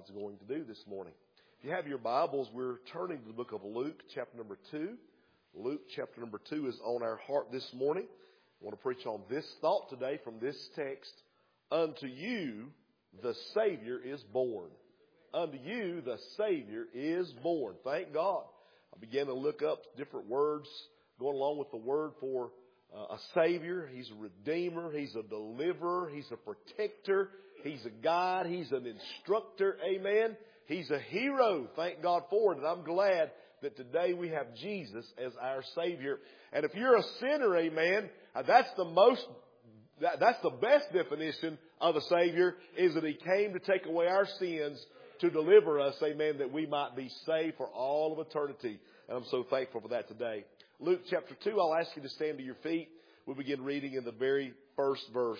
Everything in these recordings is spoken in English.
God's going to do this morning. If you have your Bibles, we're turning to the book of Luke, chapter number 2. Luke, chapter number 2 is on our heart this morning. I want to preach on this thought today from this text. Unto you the Savior is born. Unto you the Savior is born. Thank God. I began to look up different words going along with the word for a Savior. He's a Redeemer. He's a Deliverer. He's a Protector. He's a Guide. He's an Instructor. Amen. He's a hero. Thank God for it. And I'm glad that today we have Jesus as our Savior. And if you're a sinner, amen, that's the best definition of a Savior, is that He came to take away our sins, to deliver us, amen, that we might be saved for all of eternity. And I'm so thankful for that today. Luke chapter 2, I'll ask you to stand to your feet. We'll begin reading in the very first verse.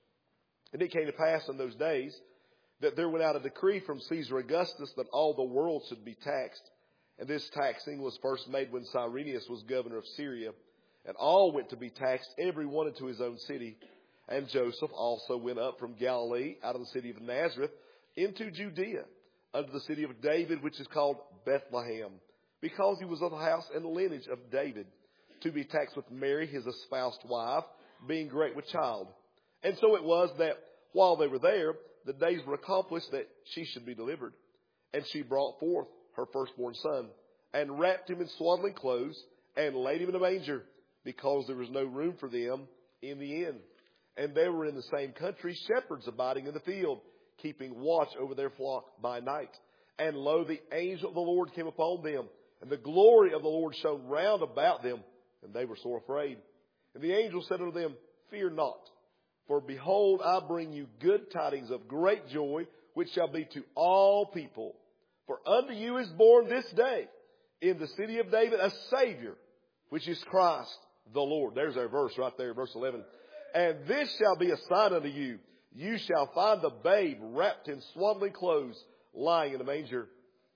And it came to pass in those days that there went out a decree from Caesar Augustus that all the world should be taxed. And this taxing was first made when Cyrenius was governor of Syria. And all went to be taxed, every one into his own city. And Joseph also went up from Galilee, out of the city of Nazareth, into Judea, unto the city of David, which is called Bethlehem, because he was of the house and lineage of David, to be taxed with Mary, his espoused wife, being great with child. And so it was that while they were there, the days were accomplished that she should be delivered. And she brought forth her firstborn son, and wrapped him in swaddling clothes, and laid him in a manger, because there was no room for them in the inn. And there were in the same country shepherds abiding in the field, keeping watch over their flock by night. And lo, the angel of the Lord came upon them, and the glory of the Lord shone round about them, and they were sore afraid. And the angel said unto them, Fear not, for behold, I bring you good tidings of great joy, which shall be to all people. For unto you is born this day in the city of David a Savior, which is Christ the Lord. There's our verse right there, verse 11. And this shall be a sign unto you. You shall find the babe wrapped in swaddling clothes, lying in a manger.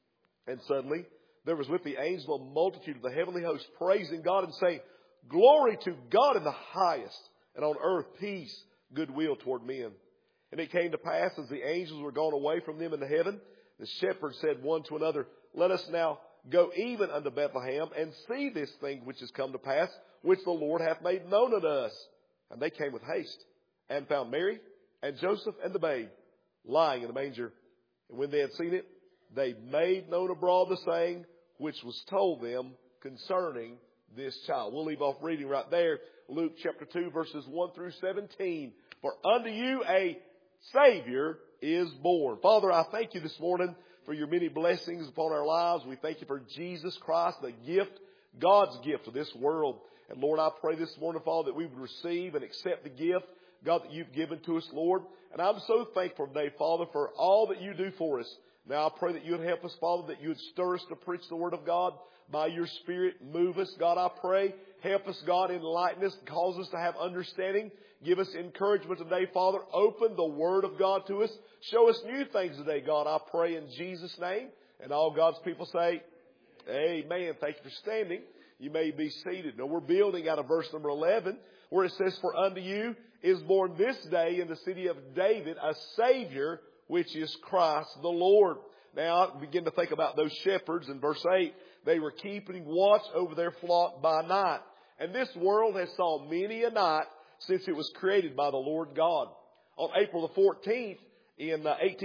And suddenly there was with the angel a multitude of the heavenly host, praising God and saying, Glory to God in the highest, and on earth peace, goodwill toward men. And it came to pass, as the angels were gone away from them into heaven, the shepherds said one to another, Let us now go even unto Bethlehem, and see this thing which is come to pass, which the Lord hath made known unto us. And they came with haste, and found Mary, and Joseph, and the babe, lying in a manger. And when they had seen it, they made known abroad the saying which was told them concerning this child. We'll leave off reading right there. Luke chapter 2, verses 1 through 17. For unto you a Savior is born. Father, I thank you this morning for your many blessings upon our lives. We thank you for Jesus Christ, the gift, God's gift to this world. And Lord, I pray this morning, Father, that we would receive and accept the gift, God, that you've given to us, Lord. And I'm so thankful today, Father, for all that you do for us. Now I pray that you would help us, Father, that you would stir us to preach the Word of God by your Spirit. Move us, God, I pray. Help us, God, enlighten us, cause us to have understanding. Give us encouragement today, Father. Open the Word of God to us. Show us new things today, God, I pray in Jesus' name. And all God's people say, Amen. Thank you for standing. You may be seated. Now we're building out of verse number 11, where it says, For unto you is born this day in the city of David a Savior, which is Christ the Lord. Now I begin to think about those shepherds in verse 8. They were keeping watch over their flock by night. And this world has saw many a night since it was created by the Lord God. On April the 14th in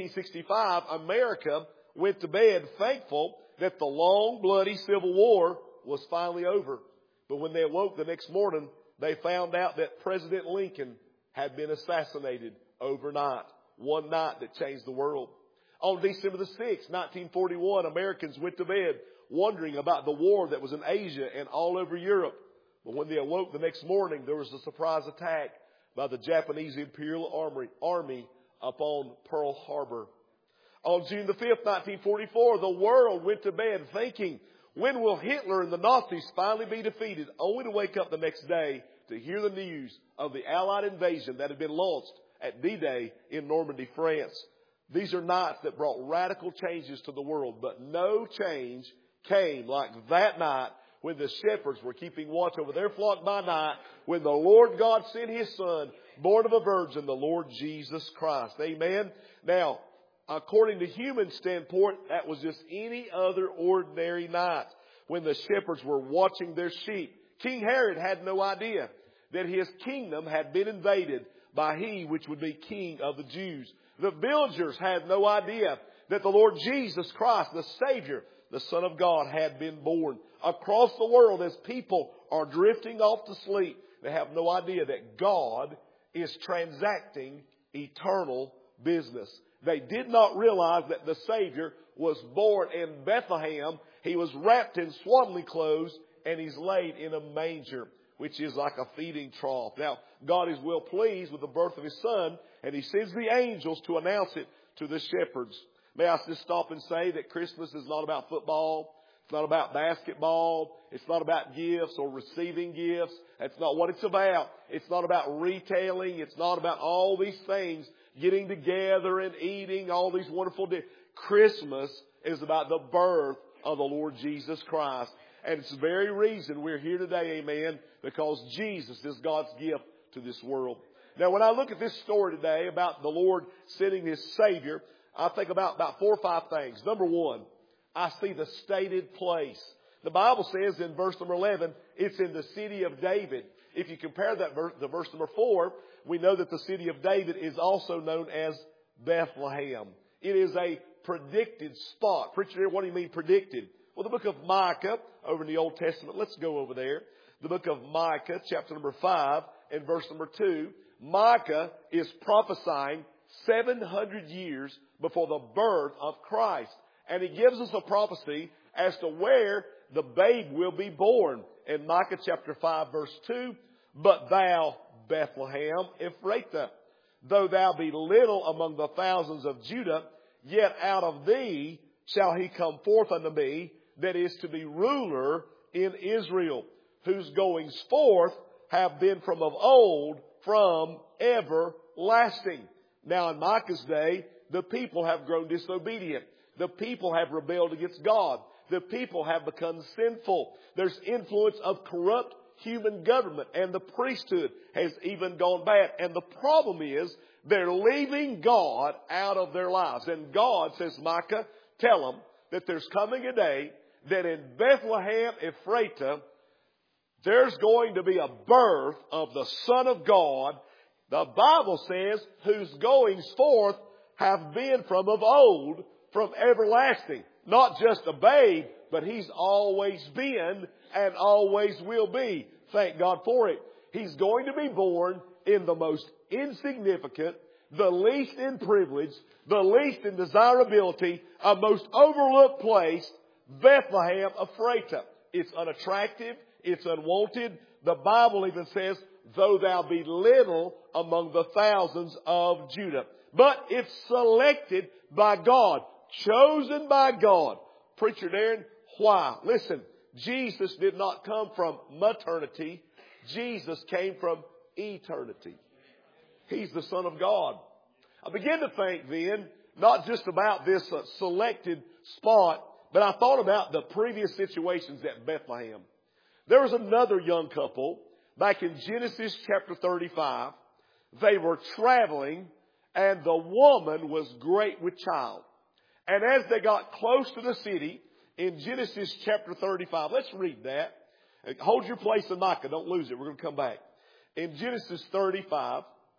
1865, America went to bed thankful that the long, bloody Civil War was finally over. But when they awoke the next morning, they found out that President Lincoln had been assassinated overnight. One night that changed the world. On December the 6th, 1941, Americans went to bed wondering about the war that was in Asia and all over Europe. But when they awoke the next morning, there was a surprise attack by the Japanese Imperial Army upon Pearl Harbor. On June the 5th, 1944, the world went to bed thinking, when will Hitler and the Nazis finally be defeated? Only to wake up the next day to hear the news of the Allied invasion that had been launched at D-Day in Normandy, France. These are nights that brought radical changes to the world, but no change came like that night when the shepherds were keeping watch over their flock by night, when the Lord God sent His Son, born of a virgin, the Lord Jesus Christ. Amen. Now, according to human standpoint, that was just any other ordinary night when the shepherds were watching their sheep. King Herod had no idea that his kingdom had been invaded by he which would be king of the Jews. The villagers had no idea that the Lord Jesus Christ, the Savior, the Son of God, had been born. Across the world, as people are drifting off to sleep, they have no idea that God is transacting eternal business. They did not realize that the Savior was born in Bethlehem. He was wrapped in swaddling clothes, and He's laid in a manger, which is like a feeding trough. Now, God is well pleased with the birth of His Son, and He sends the angels to announce it to the shepherds. May I just stop and say that Christmas is not about football. It's not about basketball. It's not about gifts or receiving gifts. That's not what it's about. It's not about retailing. It's not about all these things, getting together and eating all these wonderful days. Christmas is about the birth of the Lord Jesus Christ. And it's the very reason we're here today, amen, because Jesus is God's gift to this world. Now, when I look at this story today about the Lord sending His Savior, I think about 4 or 5 things. Number one, I see the stated place. The Bible says in verse number 11, it's in the city of David. If you compare that verse to verse number 4, we know that the city of David is also known as Bethlehem. It is a predicted spot. Preacher, what do you mean predicted? Well, the book of Micah over in the Old Testament, let's go over there. The book of Micah, chapter number 5 and verse number 2. Micah is prophesying 700 years before the birth of Christ. And he gives us a prophecy as to where the babe will be born. In Micah chapter 5 verse 2, but thou, Bethlehem Ephrathah, though thou be little among the thousands of Judah, yet out of thee shall he come forth unto me, that is to be ruler in Israel, whose goings forth have been from of old, from everlasting. Now in Micah's day, the people have grown disobedient. The people have rebelled against God. The people have become sinful. There's influence of corrupt human government, and the priesthood has even gone bad. And the problem is they're leaving God out of their lives. And God says, Micah, tell them that there's coming a day that in Bethlehem Ephrathah, there's going to be a birth of the Son of God. The Bible says, whose goings forth have been from of old, from everlasting. Not just a babe, but He's always been and always will be. Thank God for it. He's going to be born in the most insignificant, the least in privilege, the least in desirability, a most overlooked place, Bethlehem Ephrathah. It's unattractive. It's unwanted. The Bible even says, though thou be little among the thousands of Judah. But it's selected by God. Chosen by God. Preacher Darren, why? Listen, Jesus did not come from maternity. Jesus came from eternity. He's the Son of God. I began to think then, not just about this selected spot, but I thought about the previous situations at Bethlehem. There was another young couple back in Genesis chapter 35. They were traveling and the woman was great with child. And as they got close to the city, in Genesis chapter 35, let's read that. Hold your place in Micah. Don't lose it. We're going to come back. In Genesis 35,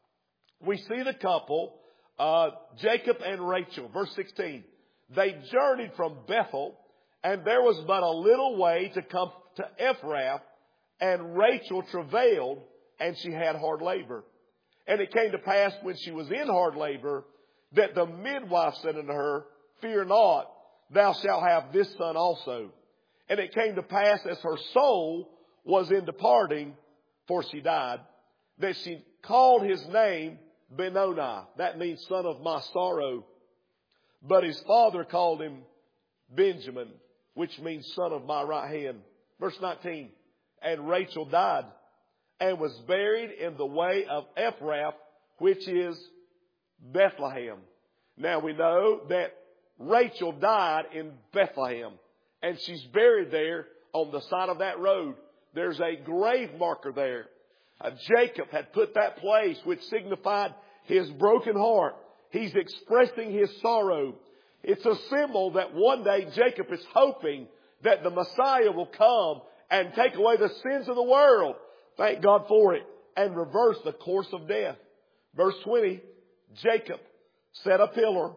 we see the couple, Jacob and Rachel. Verse 16. They journeyed from Bethel, and there was but a little way to come to Ephrath, and Rachel travailed, and she had hard labor. And it came to pass when she was in hard labor, that the midwife said unto her, Fear not, thou shalt have this son also. And it came to pass as her soul was in departing, for she died, that she called his name Benoni. That means son of my sorrow. But his father called him Benjamin, which means son of my right hand. Verse 19. And Rachel died and was buried in the way of Ephrath, which is Bethlehem. Now we know that Rachel died in Bethlehem, and she's buried there on the side of that road. There's a grave marker there. Jacob had put that place which signified his broken heart, He's expressing his sorrow. It's a symbol that one day Jacob is hoping that the Messiah will come and take away the sins of the world. Thank God for it. And reverse the course of death. Verse 20, Jacob set a pillar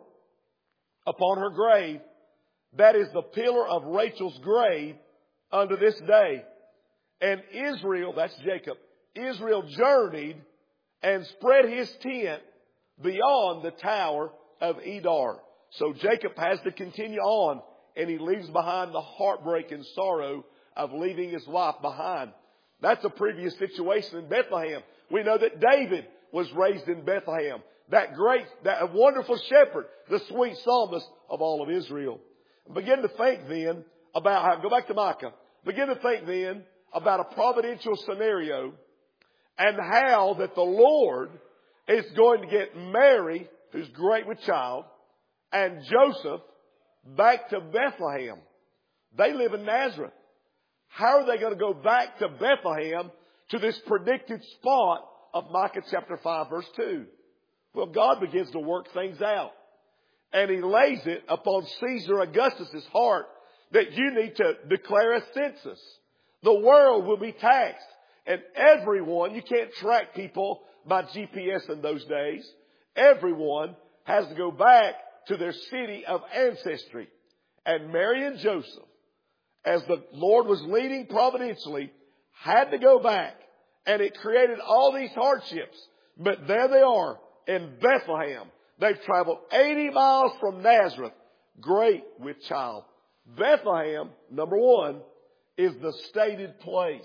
upon her grave. That is the pillar of Rachel's grave unto this day. And Israel, that's Jacob, Israel journeyed and spread his tent beyond the tower of Edar. So Jacob has to continue on, and he leaves behind the heartbreak and sorrow of leaving his wife behind. That's a previous situation in Bethlehem. We know that David was raised in Bethlehem. That wonderful shepherd, the sweet psalmist of all of Israel. Begin to think then about how, go back to Micah. Begin to think then about a providential scenario and how that the Lord is going to get Mary, who's great with child, and Joseph back to Bethlehem. They live in Nazareth. How are they going to go back to Bethlehem to this predicted spot of Micah chapter 5 verse 2? Well, God begins to work things out. And He lays it upon Caesar Augustus' heart that you need to declare a census. The world will be taxed. And everyone, you can't track people by GPS in those days. Everyone has to go back to their city of ancestry. And Mary and Joseph, as the Lord was leading providentially, had to go back. And it created all these hardships. But there they are in Bethlehem. They've traveled 80 miles from Nazareth, great with child. Bethlehem, number one, is the stated place.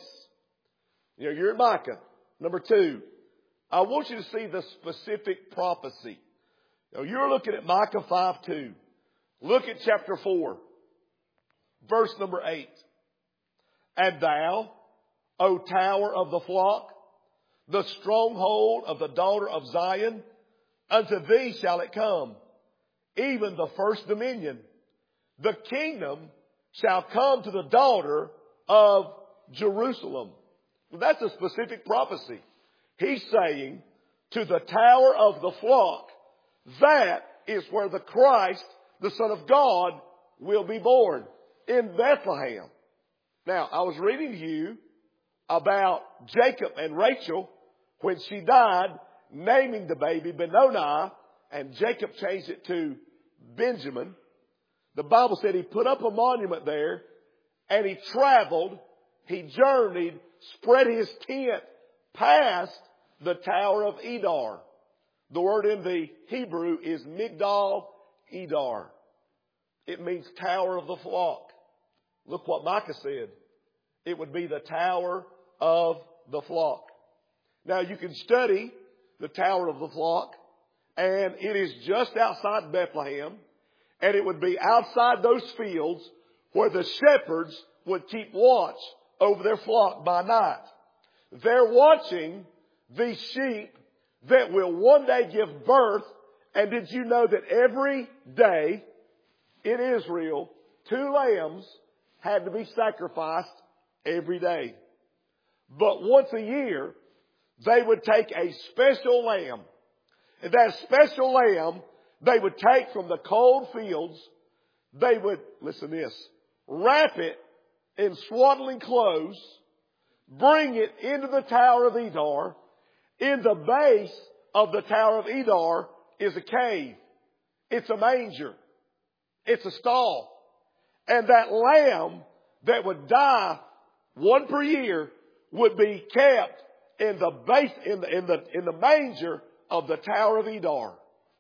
You know, you're in Micah. Number two, I want you to see the specific prophecy. Now, you're looking at Micah 5:2. Look at chapter 4, verse number 8. And thou, O tower of the flock, the stronghold of the daughter of Zion, unto thee shall it come, even the first dominion. The kingdom shall come to the daughter of Jerusalem. Well, that's a specific prophecy. He's saying to the tower of the flock, that is where the Christ, the Son of God, will be born, in Bethlehem. Now, I was reading to you about Jacob and Rachel when she died, naming the baby Benoni, and Jacob changed it to Benjamin. The Bible said he put up a monument there, and he traveled, he journeyed, spread his tent past the Tower of Edar. The word in the Hebrew is Migdal Edar. It means Tower of the Flock. Look what Micah said. It would be the Tower of the Flock. Now you can study the Tower of the Flock, and it is just outside Bethlehem, and it would be outside those fields where the shepherds would keep watch over their flock by night. They're watching these sheep that will one day give birth. And did you know that every day in Israel, 2 lambs had to be sacrificed every day? But once a year, they would take a special lamb. And that special lamb, they would take from the cold fields. They would, listen to this, wrap it in swaddling clothes, bring it into the Tower of Edar. In the base of the Tower of Edar is a cave. It's a manger. It's a stall. And that lamb that would die one per year would be kept in the base, in the manger of the Tower of Edar.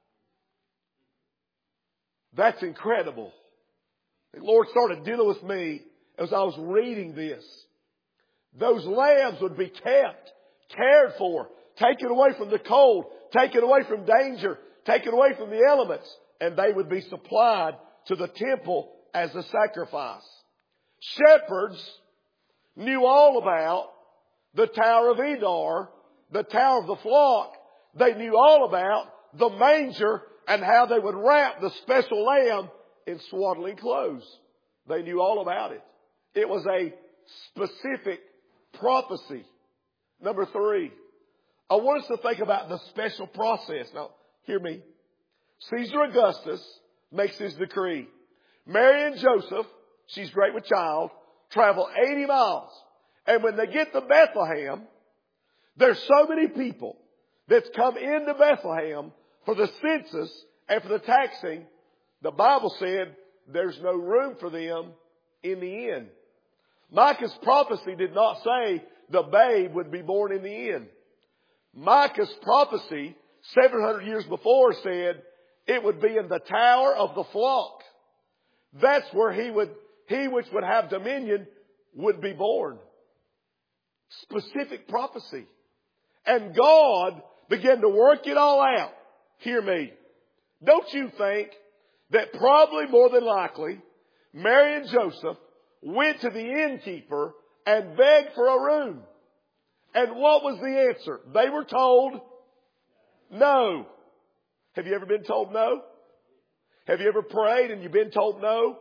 That's incredible. The Lord started dealing with me as I was reading this. Those lambs would be kept, cared for, taken away from the cold, taken away from danger, taken away from the elements, and they would be supplied to the temple as a sacrifice. Shepherds knew all about the Tower of Edar, the Tower of the Flock. They knew all about the manger and how they would wrap the special lamb in swaddling clothes. They knew all about it. It was a specific prophecy. Number 3, I want us to think about the special process. Now, hear me. Caesar Augustus makes his decree. Mary and Joseph, she's great with child, travel 80 miles. And when they get to Bethlehem, there's so many people that's come into Bethlehem for the census and for the taxing. The Bible said there's no room for them in the inn. Micah's prophecy did not say the babe would be born in the inn. Micah's prophecy 700 years before said it would be in the tower of the flock. That's where he which would have dominion would be born. Specific prophecy. And God began to work it all out. Hear me. Don't you think that probably more than likely Mary and Joseph went to the innkeeper and begged for a room? And what was the answer? They were told no. Have you ever been told no? Have you ever prayed and you've been told no?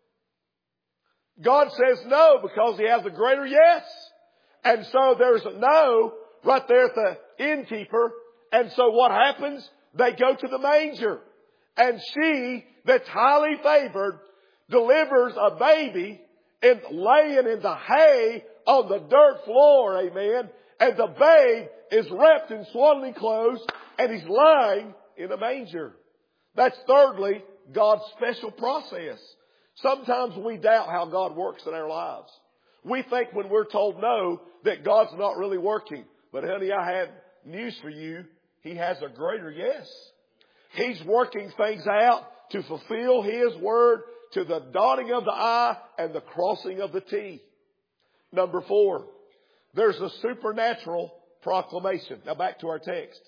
God says no because He has a greater yes. And so there's a no right there at the innkeeper. And so what happens? They go to the manger. And she, that's highly favored, delivers a baby and laying in the hay on the dirt floor. Amen. And the babe is wrapped in swaddling clothes and he's lying in a manger. That's thirdly, God's special process. Sometimes we doubt how God works in our lives. We think when we're told no that God's not really working. But honey, I have news for you. He has a greater yes. He's working things out to fulfill His word to the dotting of the I and the crossing of the T. Number 4, there's a supernatural proclamation. Now back to our text.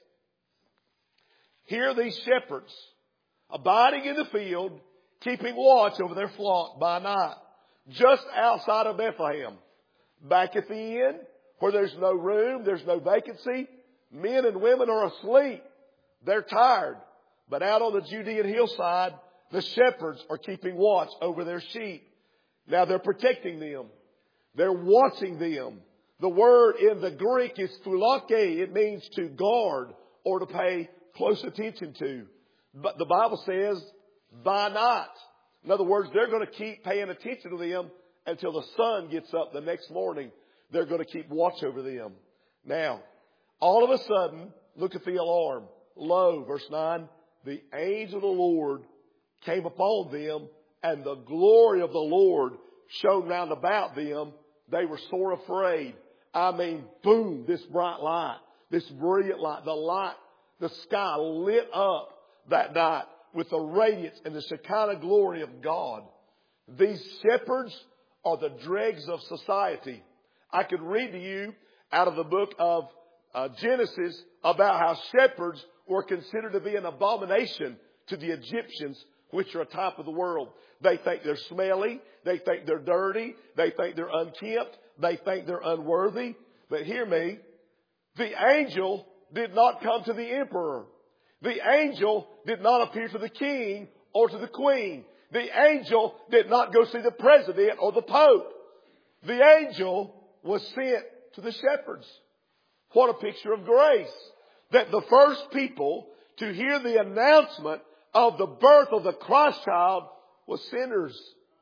Here these shepherds abiding in the field, keeping watch over their flock by night, just outside of Bethlehem. Back at the inn, where there's no room, there's no vacancy, men and women are asleep. They're tired. But out on the Judean hillside, the shepherds are keeping watch over their sheep. Now they're protecting them. They're watching them. The word in the Greek is phulake. It means to guard or to pay close attention to. But the Bible says by night. In other words, they're going to keep paying attention to them until the sun gets up the next morning. They're going to keep watch over them. Now, all of a sudden, look at the alarm. Lo, verse 9, the angel of the Lord came upon them, and the glory of the Lord shone round about them. They were sore afraid. I mean, boom, this bright light, this brilliant light, the sky lit up that night with the radiance and the Shekinah glory of God. These shepherds are the dregs of society. I could read to you out of the book of Genesis about how shepherds were considered to be an abomination to the Egyptians, which are a type of the world. They think they're smelly. They think they're dirty. They think they're unkempt. They think they're unworthy. But hear me. The angel did not come to the emperor. The angel did not appear to the king or to the queen. The angel did not go see the president or the pope. The angel was sent to the shepherds. What a picture of grace. That the first people to hear the announcement of the birth of the Christ child was sinners.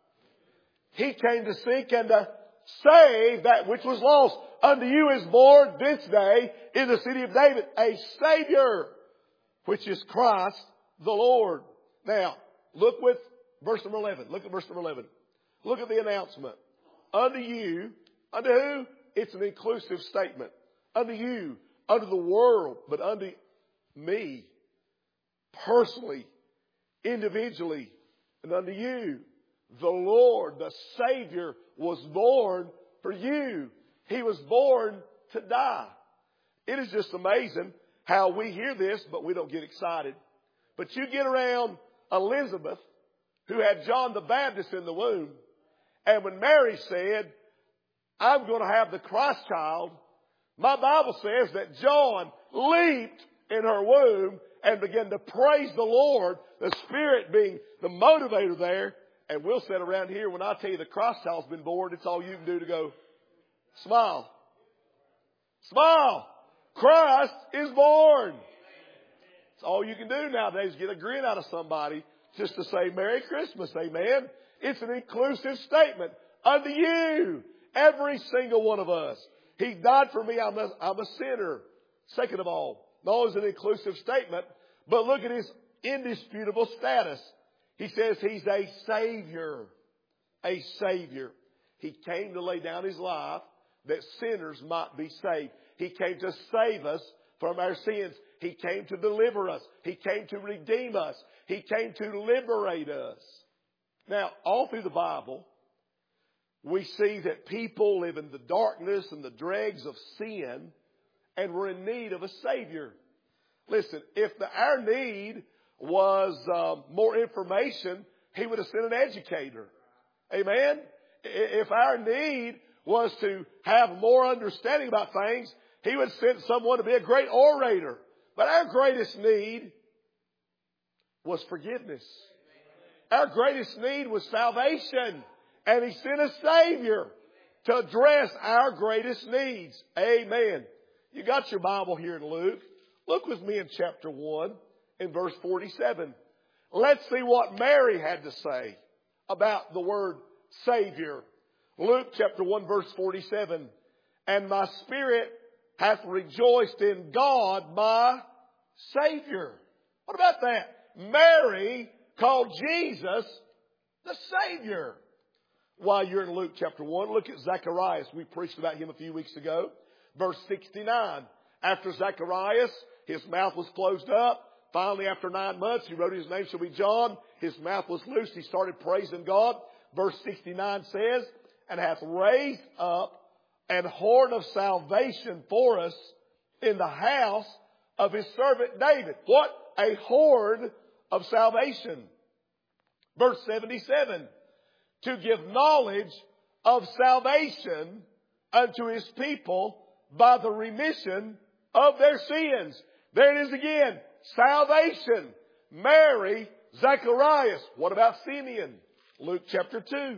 He came to seek and to save that which was lost. Unto you is born this day in the city of David a Savior, which is Christ the Lord. Now, look with verse number 11. Look at verse number 11. Look at the announcement. Unto you, unto who? It's an inclusive statement. Unto you, unto the world, but unto me, personally, individually, and unto you, the Lord, the Savior, was born for you. He was born to die. It is just amazing how we hear this, but we don't get excited. But you get around Elizabeth, who had John the Baptist in the womb, and when Mary said, I'm going to have the Christ child, my Bible says that John leaped in her womb and began to praise the Lord, the Spirit being the motivator there. And we'll sit around here when I tell you the Christ child's been born, it's all you can do to go, smile. Smile. Christ is born. It's all you can do nowadays, get a grin out of somebody just to say Merry Christmas, amen. It's an inclusive statement unto you, every single one of us. He died for me, I'm a sinner. Second of all, not only is it an inclusive statement, but look at his indisputable status. He says he's a Savior. A Savior. He came to lay down his life that sinners might be saved. He came to save us from our sins. He came to deliver us. He came to redeem us. He came to liberate us. Now, all through the Bible, we see that people live in the darkness and the dregs of sin and were in need of a Savior. Listen, if our need was more information, He would have sent an educator. Amen? If our need was to have more understanding about things, He would send someone to be a great orator. But our greatest need was forgiveness. Our greatest need was salvation. And He sent a Savior to address our greatest needs. Amen. You got your Bible here in Luke. Look with me in chapter 1 in verse 47. Let's see what Mary had to say about the word Savior. Luke chapter 1 verse 47. And my spirit hath rejoiced in God my Savior. What about that? Mary called Jesus the Savior. While you're in Luke chapter 1, look at Zacharias. We preached about him a few weeks ago. Verse 69. After Zacharias, his mouth was closed up. Finally, after 9 months, he wrote his name shall be John. His mouth was loosed. He started praising God. Verse 69 says, and hath raised up an horn of salvation for us in the house of his servant David. What? A horn of salvation. Verse 77. To give knowledge of salvation unto his people by the remission of their sins. There it is again. Salvation. Mary, Zacharias. What about Simeon? Luke chapter 2.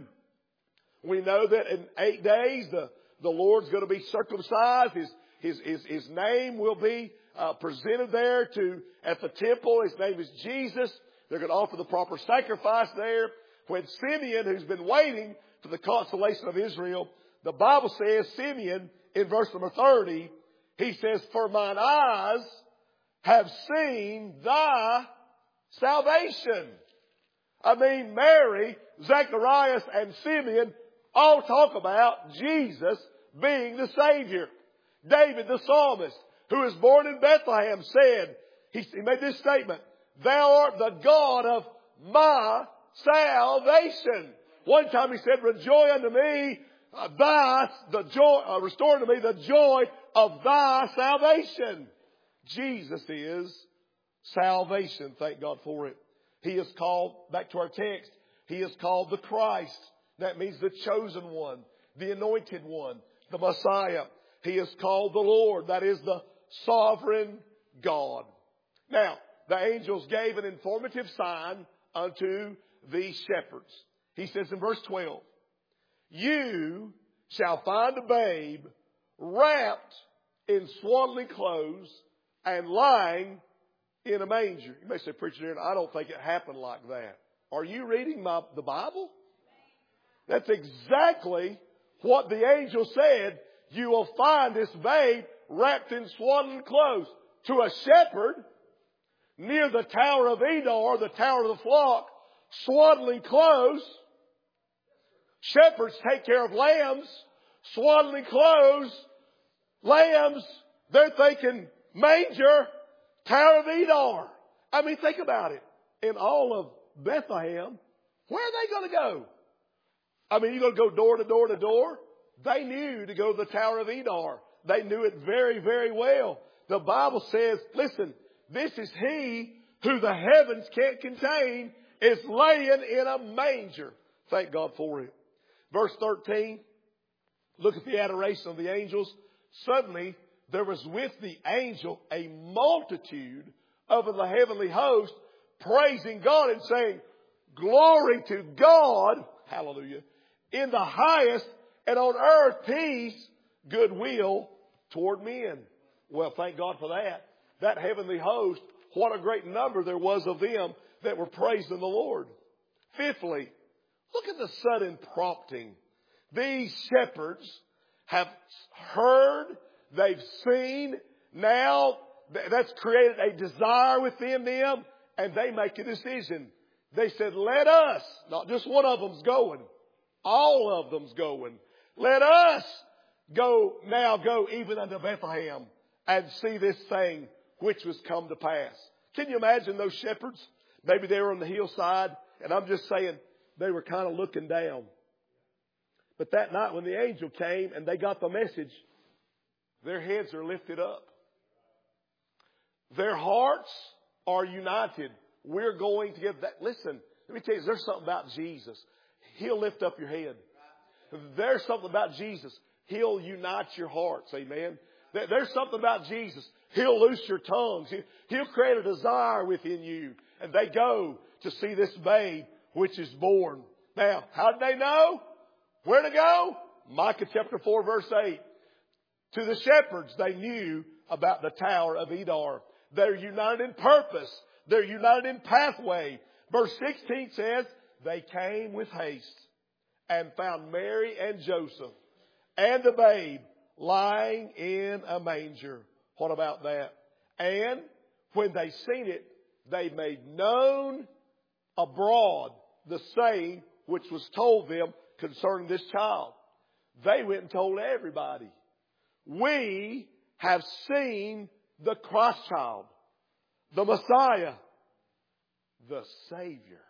We know that in 8 days the Lord's going to be circumcised. His name will be presented there at the temple. His name is Jesus. They're going to offer the proper sacrifice there. When Simeon, who's been waiting for the consolation of Israel, the Bible says, Simeon, in verse number 30, he says, for mine eyes have seen thy salvation. I mean, Mary, Zacharias, and Simeon all talk about Jesus being the Savior. David, the psalmist, who was born in Bethlehem, said, he made this statement, thou art the God of my salvation. One time he said, rejoice unto me, restore unto me the joy of thy salvation. Jesus is salvation. Thank God for it. He is called, back to our text, He is called the Christ. That means the chosen one, the anointed one, the Messiah. He is called the Lord. That is the sovereign God. Now, the angels gave an informative sign unto these shepherds. He says in verse 12, you shall find a babe wrapped in swaddling clothes and lying in a manger. You may say, preacher, Aaron, I don't think it happened like that. Are you reading the Bible? That's exactly what the angel said. You will find this babe wrapped in swaddling clothes. To a shepherd near the Tower of Edar, the Tower of the Flock, swaddling clothes. Shepherds take care of lambs. Swaddling clothes. Lambs, they're thinking manger, Tower of Edar. I mean, think about it. In all of Bethlehem, where are they going to go? I mean, you're going to go door to door to door? They knew to go to the Tower of Edar. They knew it very, very well. The Bible says, listen, this is He who the heavens can't contain is laying in a manger. Thank God for it. Verse 13, look at the adoration of the angels. Suddenly, there was with the angel a multitude of the heavenly host praising God and saying, glory to God, hallelujah, in the highest, and on earth peace, goodwill toward men. Well, thank God for that. That heavenly host what a great number there was of them that were praising the Lord. Fifthly, look at the sudden prompting. These shepherds have heard, they've seen, now that's created a desire within them, and they make a decision. They said, let us, not just one of them's going, all of them's going. Let us go even unto Bethlehem and see this thing which was come to pass. Can you imagine those shepherds? Maybe they were on the hillside, and I'm just saying they were kind of looking down. But that night when the angel came and they got the message, their heads are lifted up. Their hearts are united. We're going to get that. Listen, let me tell you, there's something about Jesus. He'll lift up your head. There's something about Jesus. He'll unite your hearts. Amen. There's something about Jesus. He'll loose your tongues. He'll create a desire within you. And they go to see this babe which is born. Now, how did they know where to go? Micah chapter 4 verse 8. To the shepherds, they knew about the Tower of Edar. They're united in purpose. They're united in pathway. Verse 16 says, they came with haste and found Mary and Joseph and the babe lying in a manger. What about that? And when they seen it, they made known abroad the saying which was told them concerning this child. They went and told everybody. We have seen the Christ child, the Messiah, the Savior.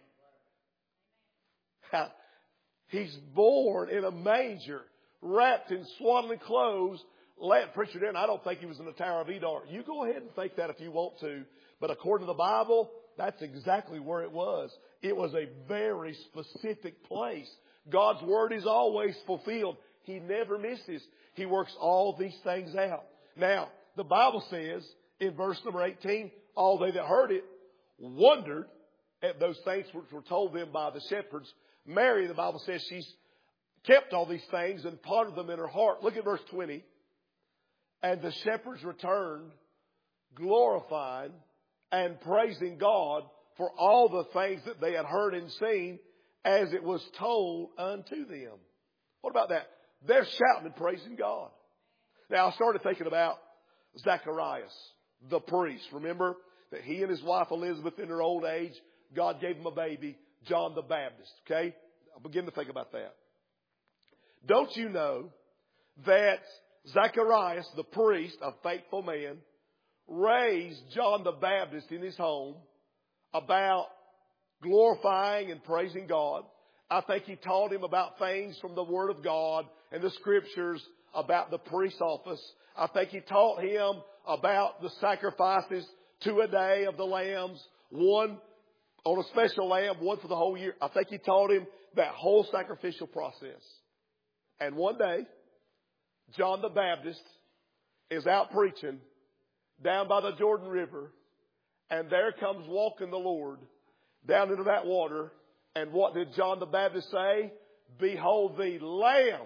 He's born in a manger, wrapped in swaddling clothes. Preacher Dan, I don't think he was in the Tower of Edar. You go ahead and think that if you want to. But according to the Bible, that's exactly where it was. It was a very specific place. God's word is always fulfilled. He never misses. He works all these things out. Now, the Bible says in verse number 18, all they that heard it wondered at those things which were told them by the shepherds. Mary, the Bible says, she's kept all these things and pondered them in her heart. Look at verse 20. And the shepherds returned, glorifying and praising God for all the things that they had heard and seen as it was told unto them. What about that? They're shouting and praising God. Now, I started thinking about Zacharias, the priest. Remember that he and his wife Elizabeth in their old age, God gave him a baby, John the Baptist. Okay? I'll begin to think about that. Don't you know that Zacharias, the priest, a faithful man, raised John the Baptist in his home about glorifying and praising God? I think he taught him about things from the Word of God and the Scriptures about the priest's office. I think he taught him about the sacrifices 2 a day of the lambs, one on a special lamb, one for the whole year. I think he taught him that whole sacrificial process. And one day, John the Baptist is out preaching down by the Jordan River, and there comes walking the Lord down into that water. And what did John the Baptist say? Behold the Lamb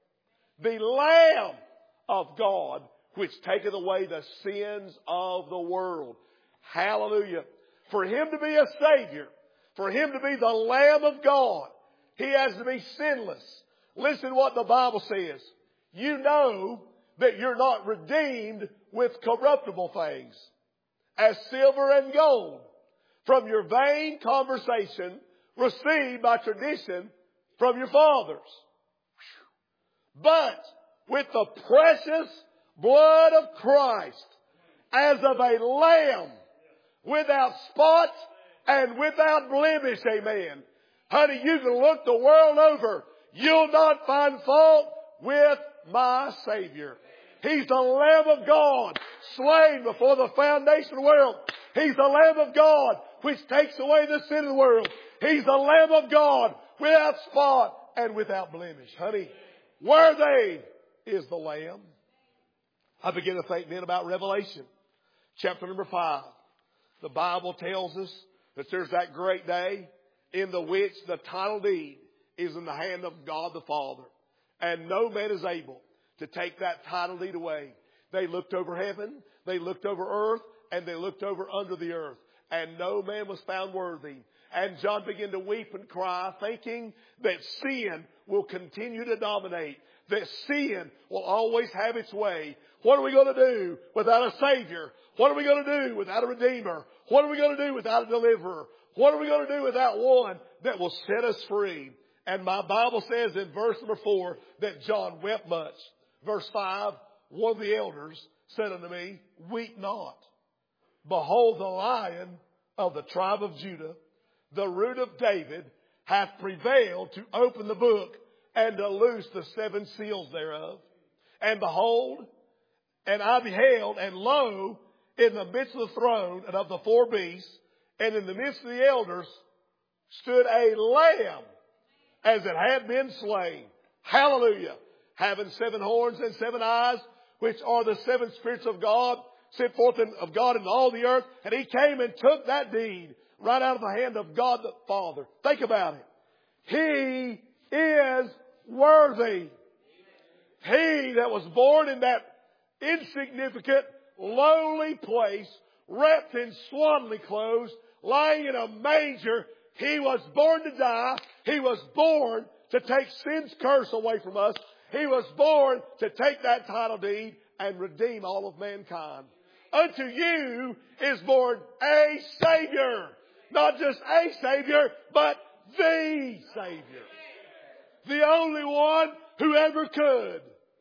of God, which taketh away the sins of the world. Hallelujah. For Him to be a Savior, for Him to be the Lamb of God, He has to be sinless. Listen to what the Bible says. You know that you're not redeemed with corruptible things, as silver and gold, from your vain conversation received by tradition from your fathers, but with the precious blood of Christ, as of a lamb, without spot and without blemish. Amen. Honey, you can look the world over. You'll not find fault with my Savior. He's the Lamb of God, slain before the foundation of the world. He's the Lamb of God, which takes away the sin of the world. He's the Lamb of God, without spot and without blemish. Honey, where they is the Lamb. I begin to think then about Revelation, chapter number 5. The Bible tells us that there's that great day in the which the title deed is in the hand of God the Father. And no man is able to take that title deed away. They looked over heaven, they looked over earth, And they looked over under the earth, and no man was found worthy. And John began to weep and cry, thinking that sin will continue to dominate, that sin will always have its way. What are we going to do without a Savior? What are we going to do without a Redeemer? What are we going to do without a Deliverer? What are we going to do without one that will set us free? And my Bible says in verse number 4 that John wept much. Verse 5, one of the elders said unto me, weep not. Behold, the Lion of the tribe of Judah, the Root of David, hath prevailed to open the book and to loose the 7 seals thereof. And behold, and I beheld, and lo, in the midst of the throne and of the 4 beasts, and in the midst of the elders, stood a lamb as it had been slain. Hallelujah. Having 7 horns and 7 eyes, which are the 7 spirits of God, sent forth of God into all the earth. And he came and took that deed right out of the hand of God the Father. Think about it. He is worthy. He that was born in that insignificant, lowly place, wrapped in swaddling clothes, lying in a manger. He was born to die. He was born to take sin's curse away from us. He was born to take that title deed and redeem all of mankind. Unto you is born a Savior. Not just a Savior, but the Savior. The only one who ever could.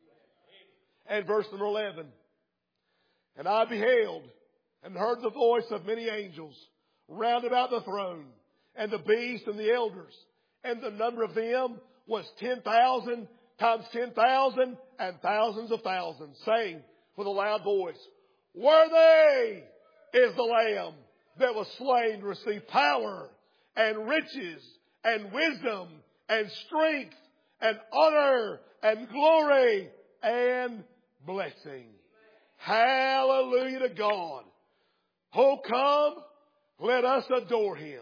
And verse number 11. And I beheld and heard the voice of many angels round about the throne, and the beast and the elders. And the number of them was 10,000 times 10,000 and thousands of thousands, saying with a loud voice, worthy is the Lamb that was slain to receive power and riches and wisdom and strength and honor and glory and blessing. Hallelujah to God. Oh, come, let us adore Him.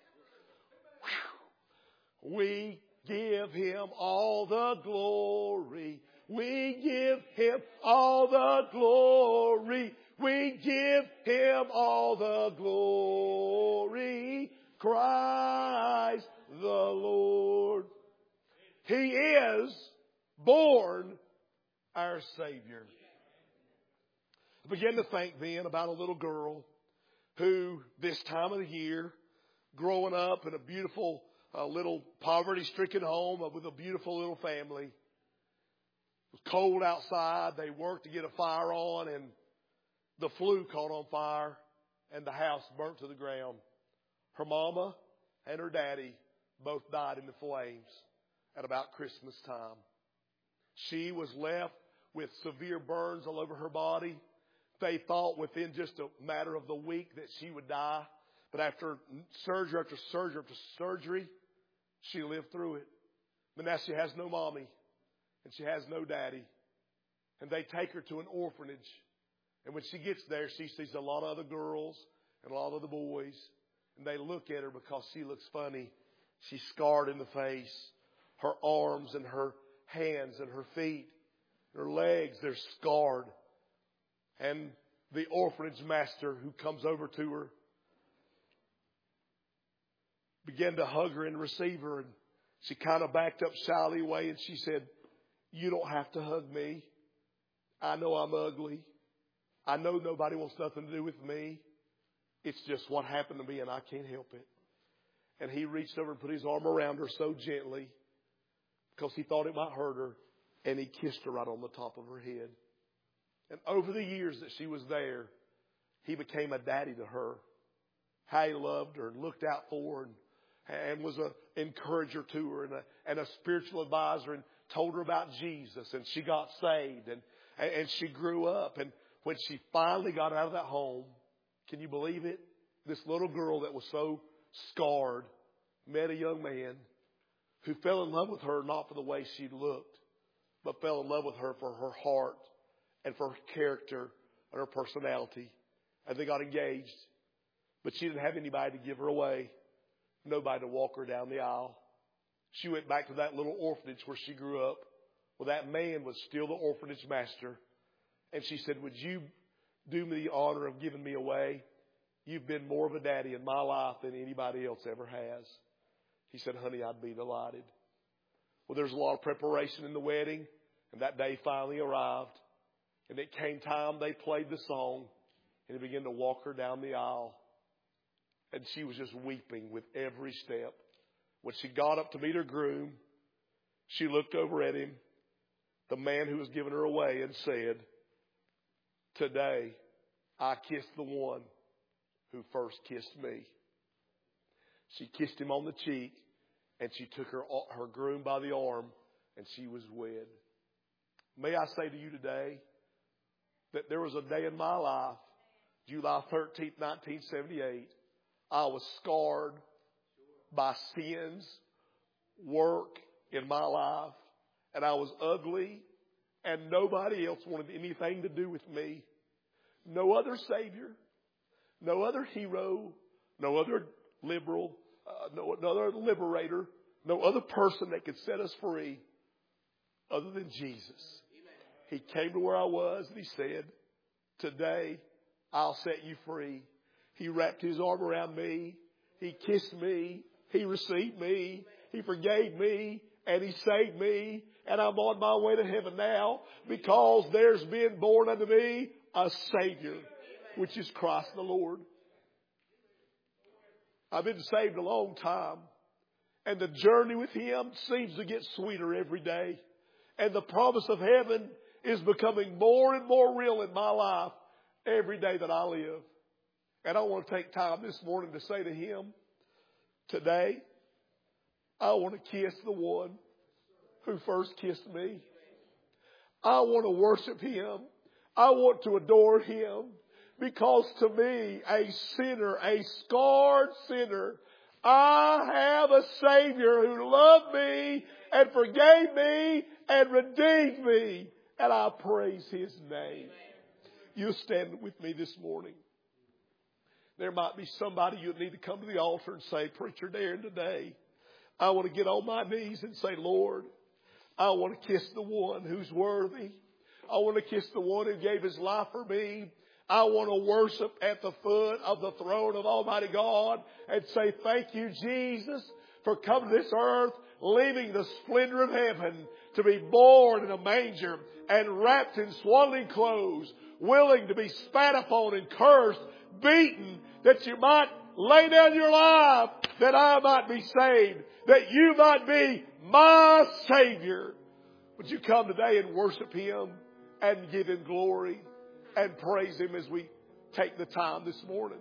Whew. We give Him all the glory. We give Him all the glory. We give Him all the glory. Christ the Lord. He is born our Savior. I began to think then about a little girl who this time of the year, growing up in a beautiful little poverty-stricken home with a beautiful little family. It was cold outside. They worked to get a fire on, and the flue caught on fire, and the house burnt to the ground. Her mama and her daddy both died in the flames at about Christmas time. She was left with severe burns all over her body. They thought within just a matter of the week that she would die. But after surgery after surgery after surgery, she lived through it. But now she has no mommy and she has no daddy. And they take her to an orphanage. And when she gets there, she sees a lot of other girls and a lot of other boys. And they look at her because she looks funny. She's scarred in the face. Her arms and her hands and her feet, her legs, they're scarred. And the orphanage master who comes over to her began to hug her and receive her. And she kind of backed up shyly away and she said, you don't have to hug me. I know I'm ugly. I know nobody wants nothing to do with me. It's just what happened to me and I can't help it. And he reached over and put his arm around her so gently because he thought it might hurt her. And he kissed her right on the top of her head. And over the years that she was there, he became a daddy to her. How he loved her and looked out for her and was an encourager to her and a spiritual advisor and told her about Jesus. And she got saved and she grew up. And when she finally got out of that home, can you believe it? This little girl that was so scarred met a young man who fell in love with her not for the way she looked, but fell in love with her for her heart and for her character and her personality. And they got engaged. But she didn't have anybody to give her away. Nobody to walk her down the aisle. She went back to that little orphanage where she grew up. Well, that man was still the orphanage master. And she said, would you do me the honor of giving me away. You've been more of a daddy in my life than anybody else ever has. He said, honey, I'd be delighted. Well, there's a lot of preparation in the wedding, and that day finally arrived. And it came time they played the song, and he began to walk her down the aisle. And she was just weeping with every step. When she got up to meet her groom, she looked over at him, the man who was giving her away, and said, today I kissed the one who first kissed me. She kissed him on the cheek, and she took her groom by the arm, and she was wed. May I say to you today that there was a day in my life, July 13th, 1978, I was scarred by sin's work in my life, and I was ugly, and nobody else wanted anything to do with me. No other Savior, no other hero, no other liberal, no other liberator, no other person that could set us free other than Jesus. He came to where I was and he said, today I'll set you free. He wrapped his arm around me. He kissed me. He received me. He forgave me. And he saved me. And I'm on my way to heaven now because there's been born unto me a Savior, which is Christ the Lord. I've been saved a long time. And the journey with Him seems to get sweeter every day. And the promise of heaven is becoming more and more real in my life every day that I live. And I want to take time this morning to say to Him, today, I want to kiss the one who first kissed me. I want to worship Him. I want to adore Him. Because to me, a sinner, a scarred sinner, I have a Savior who loved me and forgave me and redeemed me. And I praise His name. You stand with me this morning. There might be somebody you need to come to the altar and say, Preacher Darren, today I want to get on my knees and say, Lord, I want to kiss the one who's worthy. I want to kiss the one who gave his life for me. I want to worship at the foot of the throne of Almighty God and say, thank you, Jesus, for coming to this earth, leaving the splendor of heaven to be born in a manger and wrapped in swaddling clothes, willing to be spat upon and cursed, beaten, that you might lay down your life, that I might be saved, that you might be my Savior. Would you come today and worship Him and give Him glory and praise Him as we take the time this morning?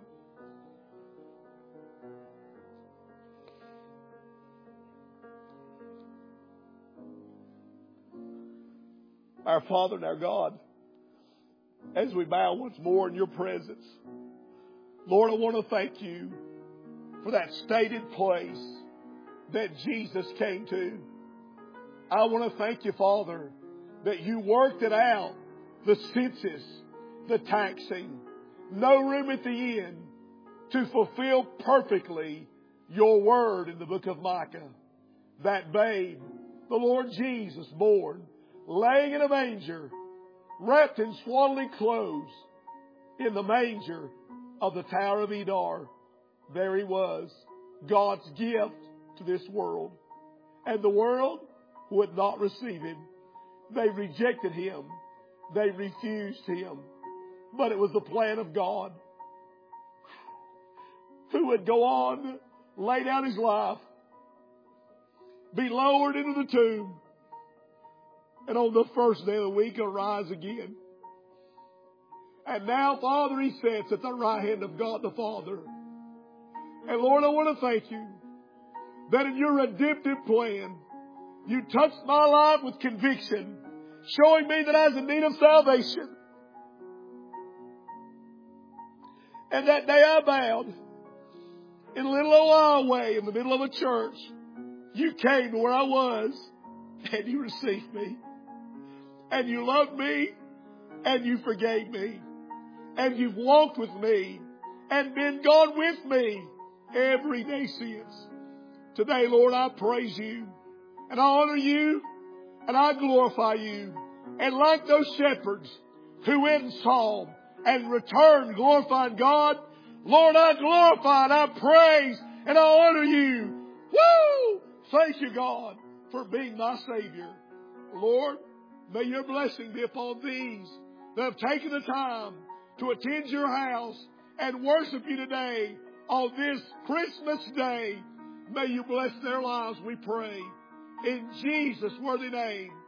Our Father and our God, as we bow once more in your presence, Lord, I want to thank you for that stated place that Jesus came to. I want to thank you, Father, that you worked it out, the census, the taxing, no room at the end to fulfill perfectly your word in the book of Micah. That babe, the Lord Jesus, born, laying in a manger, wrapped in swaddling clothes, in the manger of the Tower of Edar. There He was, God's gift to this world. And the world would not receive Him. They rejected Him. They refused Him. But it was the plan of God, who would go on, lay down His life, be lowered into the tomb, and on the first day of the week arise again. And now, Father, He sits at the right hand of God the Father. And Lord, I want to thank you that in your redemptive plan, you touched my life with conviction, showing me that I was in need of salvation. And that day I bowed in a little old aisleway in the middle of a church. You came to where I was and you received me. And you loved me and you forgave me. And you've walked with me and been gone with me every day since. Today, Lord, I praise you and I honor you and I glorify you. And like those shepherds who went and saw and return glorifying God. Lord, I glorify and I praise and I honor you. Woo! Thank you, God, for being my Savior. Lord, may your blessing be upon these that have taken the time to attend your house and worship you today on this Christmas day. May you bless their lives, we pray. In Jesus' worthy name.